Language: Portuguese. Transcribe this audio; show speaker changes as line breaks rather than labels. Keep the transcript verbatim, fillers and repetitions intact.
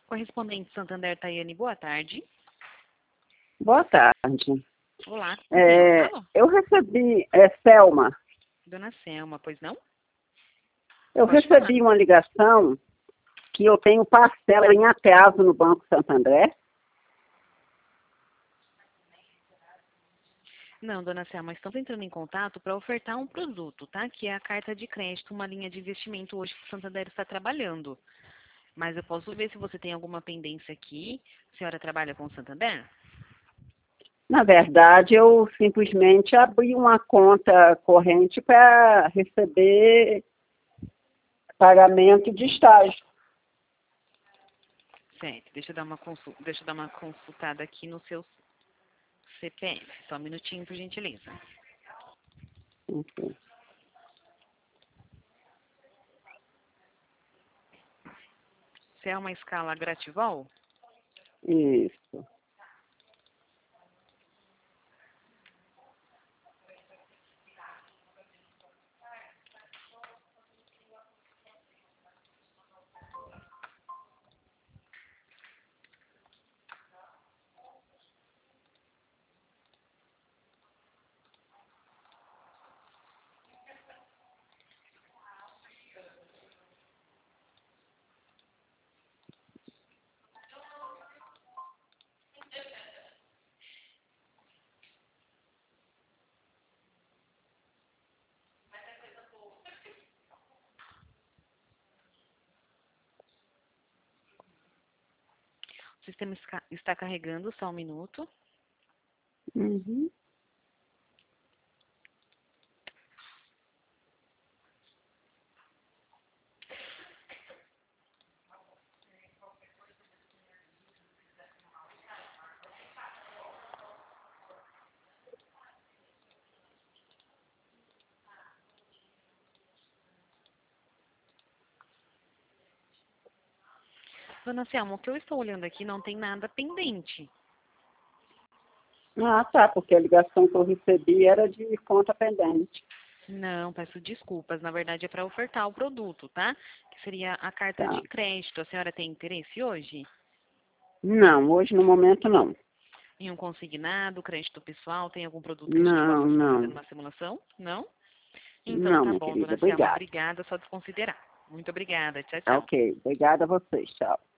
Correspondente Santander, Tayane, boa tarde.
Boa tarde.
Olá, com quem
É,
eu falo?
eu recebi, é Selma,
Dona Selma, pois não?
eu
Pode
recebi
falar.
uma ligação que eu tenho parcela em atraso no Banco Santander.
Não, Dona Selma, estamos entrando em contato para ofertar um produto, tá? Que é a carta de crédito, uma linha de investimento hoje que o Santander está trabalhando. Mas eu posso ver se você tem alguma pendência aqui. A senhora trabalha com o Santander?
Na verdade, eu simplesmente abri uma conta corrente para receber pagamento de estágio.
Certo, deixa eu dar uma, consul... deixa eu dar uma consultada aqui no seu C P F. Só um minutinho, por gentileza.
Ok.
Se é uma escala Gratival?
Isso.
O sistema esca- está carregando, só um minuto.
Uhum.
Dona Selma, o que eu estou olhando aqui não tem nada pendente.
Ah, tá, porque a ligação que eu recebi era de conta pendente.
Não, peço desculpas. Na verdade é para ofertar o produto, tá? Que seria a carta de
Tá.
crédito. A senhora tem interesse hoje?
Não, hoje no momento não.
Em um consignado, crédito pessoal, tem algum produto que a gente
Não,
possa fazer
não.
numa simulação? Não? Então
Não,
tá
minha
bom,
querida.
dona Selma.
Obrigada.
Obrigada, só desconsiderar. Muito obrigada. Tchau,
Tá
tchau.
ok. Obrigada a vocês. Tchau.